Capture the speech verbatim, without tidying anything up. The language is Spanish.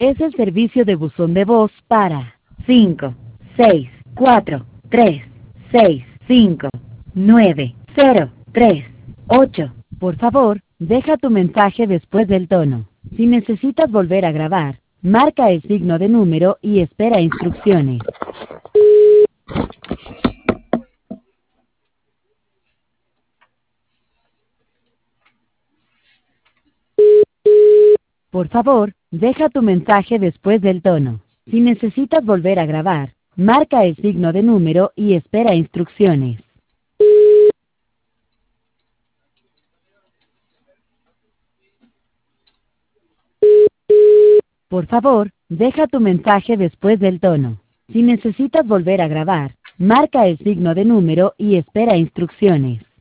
Es el servicio de buzón de voz para cinco seis cuatro tres seis cinco nueve cero tres ocho. Por favor, deja tu mensaje después del tono. Si necesitas volver a grabar, marca el signo de número y espera instrucciones. Por favor, deja tu mensaje después del tono. Si necesitas volver a grabar, marca el signo de número y espera instrucciones. Por favor, deja tu mensaje después del tono. Si necesitas volver a grabar, marca el signo de número y espera instrucciones.